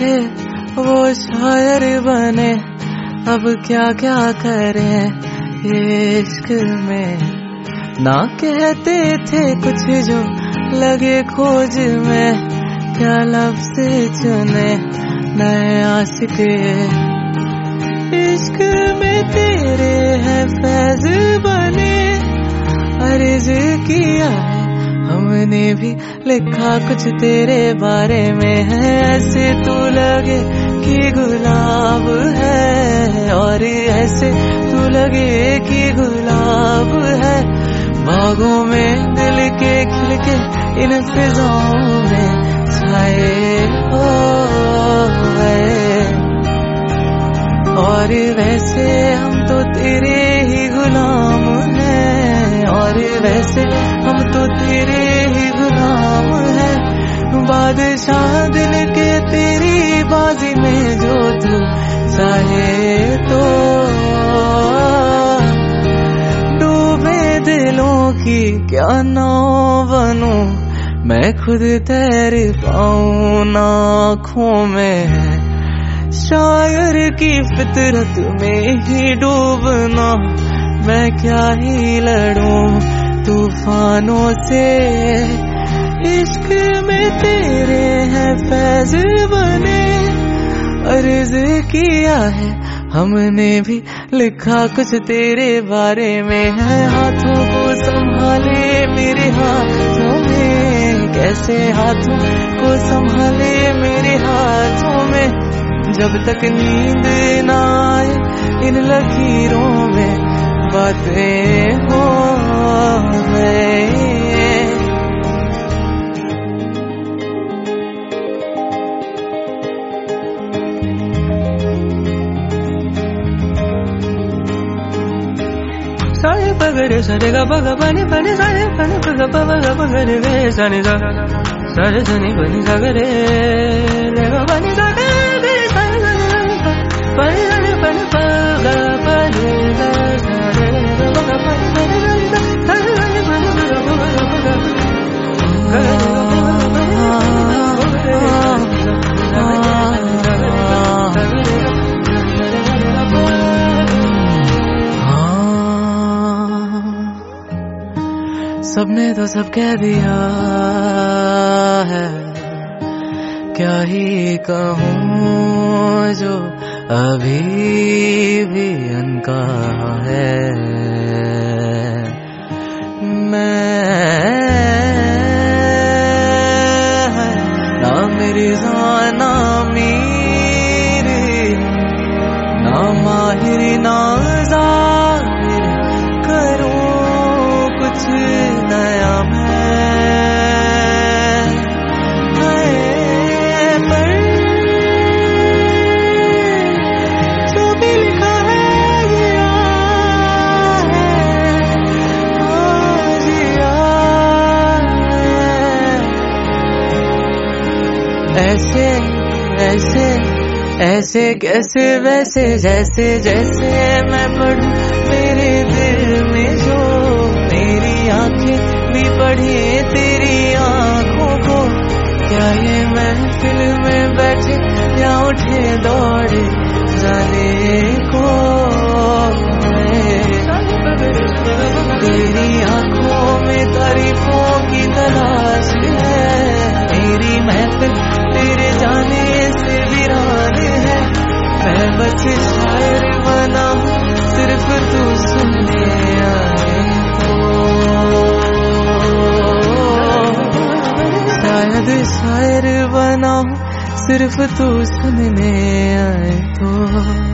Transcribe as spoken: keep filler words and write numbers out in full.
थे वो शायर बने, अब क्या क्या करें ये इश्क में। ना कहते थे कुछ जो लगे खोज में, क्या लफ्ज़ चुने नए आशिक। इश्क में तेरे हैं फैज़ बने, अर्ज़ किया है हमने भी लिखा कुछ तेरे बारे में है। ऐसे तू लगे कि गुलाब है, और ऐसे तू लगे कि गुलाब है। बागों में दिल के खिल के इन फिजाओं में छाए हो गए, और वैसे हम तो तेरे ही गुलाम हैं, और वैसे हम तो तेरे ही गुलाम हैं। बादशाह दिल के तेरी बाजी में जो तू चाहे तो, डूबे दिलों की क्या नाव बनूं, मैं खुद तैर पाऊं ना आँखों में। शायर की फितरत में ही डूबना, मैं क्या ही लड़ूं तूफानों से। इश्क में तेरे हैं फैज़ बने, अर्ज़ किया है हमने भी लिखा कुछ तेरे बारे में है। हाथों को संभाले मेरे हाथों में, कैसे हाथों को संभाले मेरे हाथों में। जब तक नींद ना आए इन लकीरों में बातें हो गए। सारे पगड़े सारे गा पगा पानी पानी सारे पानी पगा पगा पगड़े गे सानी सा सारे सनी पानी सागरे लेगा पानी सागरे सारे सनी पानी सारे पानी पगा पानी सारे पगा पानी पानी सारे सनी पानी पगा पगा सबने तो सब कह दिया है, क्या ही कहूँ जो अभी भी अनकहा है। मैं ना मिर्ज़ा ना मीर, ना माहिर ना ज़ाहिर, करूँ कुछ नया मैं है। पर जो भी लिखा है जिया है, हाँ जिया है। ऐसे ऐसे ऐसे कैसे वैसे जैसे जैसे मैं पढ़ूं तेरे दिल में जो, मेरी आंखें भी पढ़े तेरी आंखों को। क्या ये महफिल में बैठे या उठे दौड़े जाने को, तेरी आंखों में तारीफों की तलाश है। मेरी महफिल तेरे जाने से वीरान है। मैं बस शायर बना सिर्फ तू सुनने आए तो, शायद शायर बनाऊं सिर्फ तू सुनने आए तो।